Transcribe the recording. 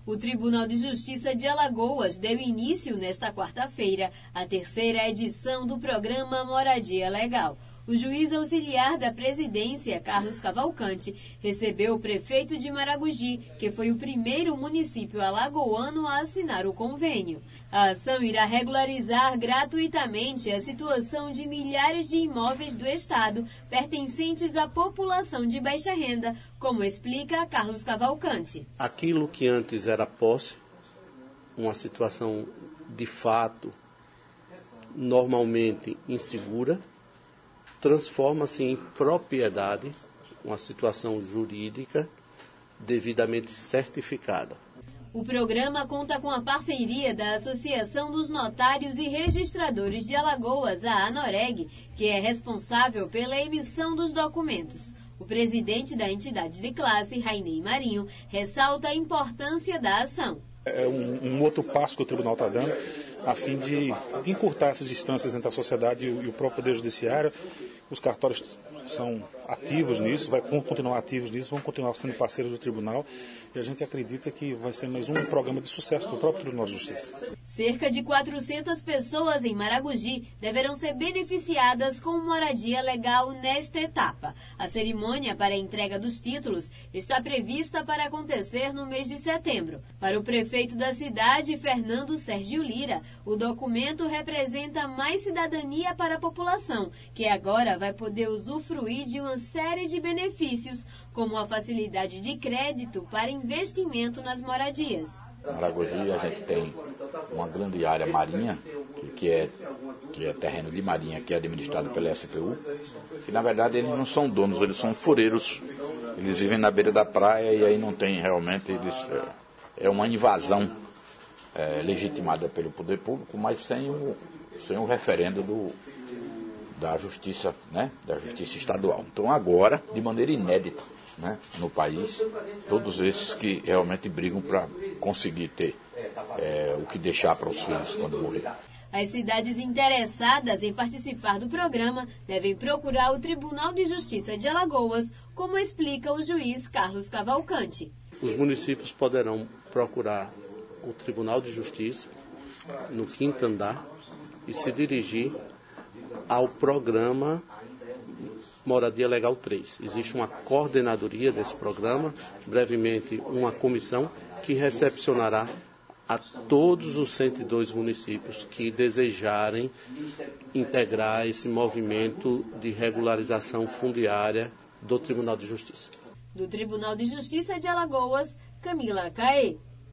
O Tribunal de Justiça de Alagoas deu início nesta quarta-feira à terceira edição do programa Moradia Legal. O juiz auxiliar da presidência, Carlos Cavalcante, recebeu o prefeito de Maragogi, que foi o primeiro município alagoano a assinar o convênio. A ação irá regularizar gratuitamente a situação de milhares de imóveis do estado pertencentes à população de baixa renda, como explica Carlos Cavalcante. Aquilo que antes era posse, uma situação de fato normalmente insegura, transforma-se em propriedade, uma situação jurídica devidamente certificada. O programa conta com a parceria da Associação dos Notários e Registradores de Alagoas, a ANOREG, que é responsável pela emissão dos documentos. O presidente da entidade de classe, Rainei Marinho, ressalta a importância da ação. É um outro passo que o tribunal está dando, a fim de encurtar essas distâncias entre a sociedade e o próprio Poder Judiciário. Os cartórios são ativos nisso, vão continuar ativos nisso, vão continuar sendo parceiros do tribunal, e a gente acredita que vai ser mais um programa de sucesso do próprio Tribunal de Justiça. Cerca de 400 pessoas em Maragogi deverão ser beneficiadas com moradia legal nesta etapa. A cerimônia para a entrega dos títulos está prevista para acontecer no mês de setembro. Para o prefeito da cidade, Fernando Sérgio Lira, o documento representa mais cidadania para a população, que agora vai poder usufruir de uma série de benefícios, como a facilidade de crédito para investimento nas moradias. Em Maragogi a gente tem uma grande área marinha, que é terreno de marinha, que é administrado pela SPU, que na verdade eles não são donos, eles são fureiros, eles vivem na beira da praia e aí não tem realmente, é uma invasão legitimada pelo poder público, mas sem o referendo da justiça, né, da justiça estadual. Então agora, de maneira inédita, né, no país, todos esses que realmente brigam para conseguir ter o que deixar para os filhos quando morrer. As cidades interessadas em participar do programa devem procurar o Tribunal de Justiça de Alagoas, como explica o juiz Carlos Cavalcante. Os municípios poderão procurar o Tribunal de Justiça no 5º andar e se dirigir ao programa Moradia Legal 3. Existe uma coordenadoria desse programa, brevemente uma comissão que recepcionará a todos os 102 municípios que desejarem integrar esse movimento de regularização fundiária do Tribunal de Justiça. Do Tribunal de Justiça de Alagoas, Camila Caê.